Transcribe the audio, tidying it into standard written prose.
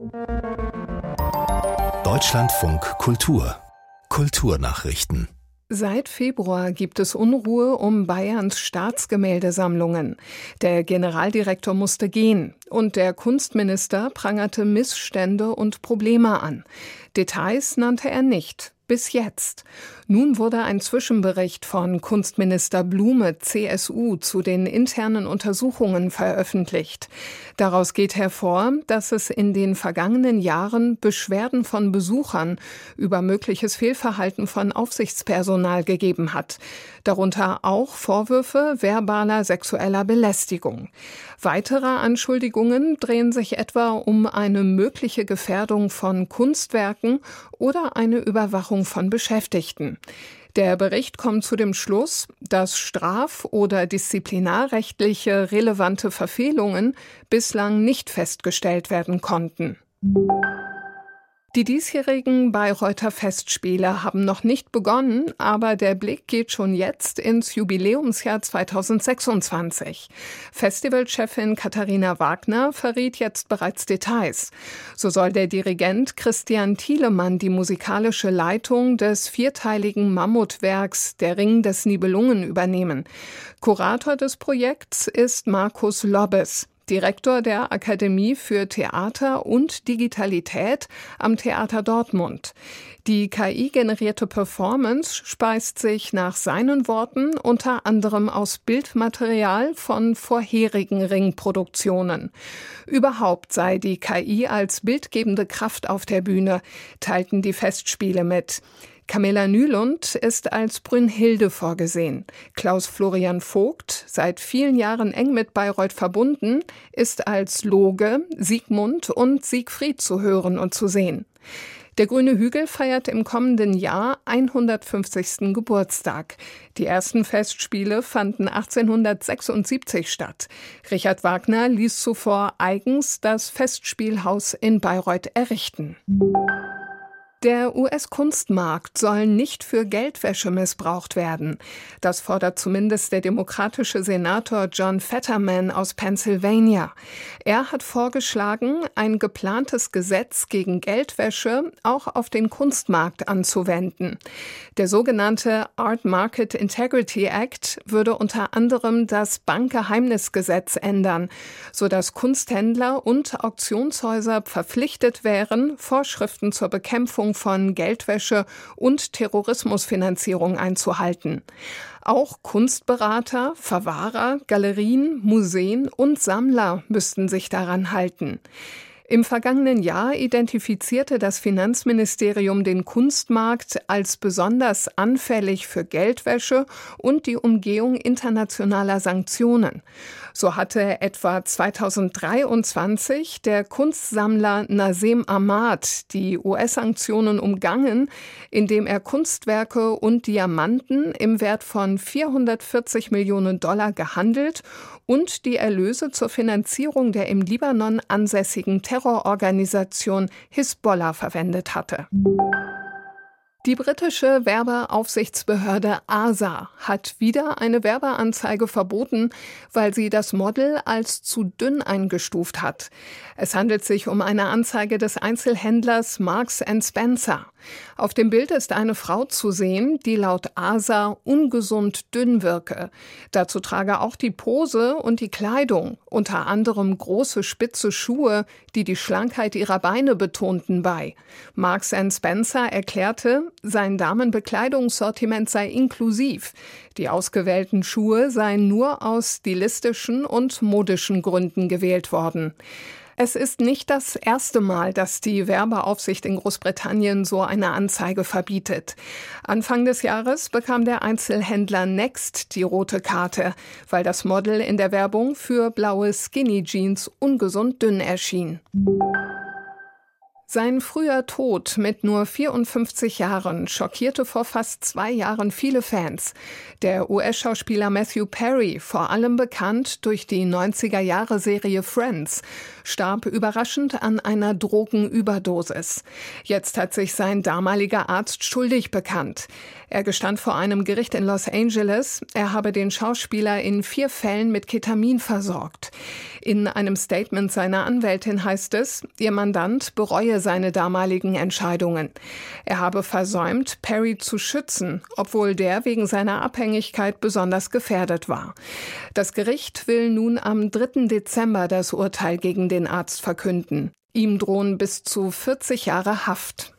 Deutschlandfunk Kultur Kulturnachrichten. Seit Februar gibt es Unruhe um Bayerns Staatsgemäldesammlungen. Der Generaldirektor musste gehen und der Kunstminister prangerte Missstände und Probleme an. Details nannte er nicht. Bis jetzt. Nun wurde ein Zwischenbericht von Kunstminister Blume, CSU, zu den internen Untersuchungen veröffentlicht. Daraus geht hervor, dass es in den vergangenen Jahren Beschwerden von Besuchern über mögliches Fehlverhalten von Aufsichtspersonal gegeben hat. Darunter auch Vorwürfe verbaler sexueller Belästigung. Weitere Anschuldigungen drehen sich etwa um eine mögliche Gefährdung von Kunstwerken oder eine Überwachung von Beschäftigten. Der Bericht kommt zu dem Schluss, dass straf- oder disziplinarrechtliche relevante Verfehlungen bislang nicht festgestellt werden konnten. Die diesjährigen Bayreuther Festspiele haben noch nicht begonnen, aber der Blick geht schon jetzt ins Jubiläumsjahr 2026. Festivalchefin Katharina Wagner verriet jetzt bereits Details. So soll der Dirigent Christian Thielemann die musikalische Leitung des vierteiligen Mammutwerks Der Ring des Nibelungen übernehmen. Kurator des Projekts ist Markus Lobbes, Direktor der Akademie für Theater und Digitalität am Theater Dortmund. Die KI-generierte Performance speist sich nach seinen Worten unter anderem aus Bildmaterial von vorherigen Ringproduktionen. Überhaupt sei die KI als bildgebende Kraft auf der Bühne, teilten die Festspiele mit. Camilla Nylund ist als Brünnhilde vorgesehen. Klaus-Florian Vogt, seit vielen Jahren eng mit Bayreuth verbunden, ist als Loge, Siegmund und Siegfried zu hören und zu sehen. Der Grüne Hügel feiert im kommenden Jahr 150. Geburtstag. Die ersten Festspiele fanden 1876 statt. Richard Wagner ließ zuvor eigens das Festspielhaus in Bayreuth errichten. Der US-Kunstmarkt soll nicht für Geldwäsche missbraucht werden. Das fordert zumindest der demokratische Senator John Fetterman aus Pennsylvania. Er hat vorgeschlagen, ein geplantes Gesetz gegen Geldwäsche auch auf den Kunstmarkt anzuwenden. Der sogenannte Art Market Integrity Act würde unter anderem das Bankgeheimnisgesetz ändern, sodass Kunsthändler und Auktionshäuser verpflichtet wären, Vorschriften zur Bekämpfung von Geldwäsche und Terrorismusfinanzierung einzuhalten. Auch Kunstberater, Verwahrer, Galerien, Museen und Sammler müssten sich daran halten. Im vergangenen Jahr identifizierte das Finanzministerium den Kunstmarkt als besonders anfällig für Geldwäsche und die Umgehung internationaler Sanktionen. So hatte etwa 2023 der Kunstsammler Nazem Ahmad die US-Sanktionen umgangen, indem er Kunstwerke und Diamanten im Wert von $440 Millionen gehandelt und die Erlöse zur Finanzierung der im Libanon ansässigen Terrororganisation Hisbollah verwendet hatte. Die britische Werbeaufsichtsbehörde ASA hat wieder eine Werbeanzeige verboten, weil sie das Model als zu dünn eingestuft hat. Es handelt sich um eine Anzeige des Einzelhändlers Marks & Spencer. Auf dem Bild ist eine Frau zu sehen, die laut ASA ungesund dünn wirke. Dazu trage auch die Pose und die Kleidung, unter anderem große spitze Schuhe, die die Schlankheit ihrer Beine betonten, bei. Marks & Spencer erklärte, sein Damenbekleidungssortiment sei inklusiv. Die ausgewählten Schuhe seien nur aus stilistischen und modischen Gründen gewählt worden. Es ist nicht das erste Mal, dass die Werbeaufsicht in Großbritannien so eine Anzeige verbietet. Anfang des Jahres bekam der Einzelhändler Next die rote Karte, weil das Model in der Werbung für blaue Skinny Jeans ungesund dünn erschien. Sein früher Tod mit nur 54 Jahren schockierte vor fast 2 Jahren viele Fans. Der US-Schauspieler Matthew Perry, vor allem bekannt durch die 90er-Jahre-Serie Friends, starb überraschend an einer Drogenüberdosis. Jetzt hat sich sein damaliger Arzt schuldig bekannt. Er gestand vor einem Gericht in Los Angeles, er habe den Schauspieler in 4 Fällen mit Ketamin versorgt. In einem Statement seiner Anwältin heißt es, ihr Mandant bereue seine damaligen Entscheidungen. Er habe versäumt, Perry zu schützen, obwohl der wegen seiner Abhängigkeit besonders gefährdet war. Das Gericht will nun am 3. Dezember das Urteil gegen den Arzt verkünden. Ihm drohen bis zu 40 Jahre Haft.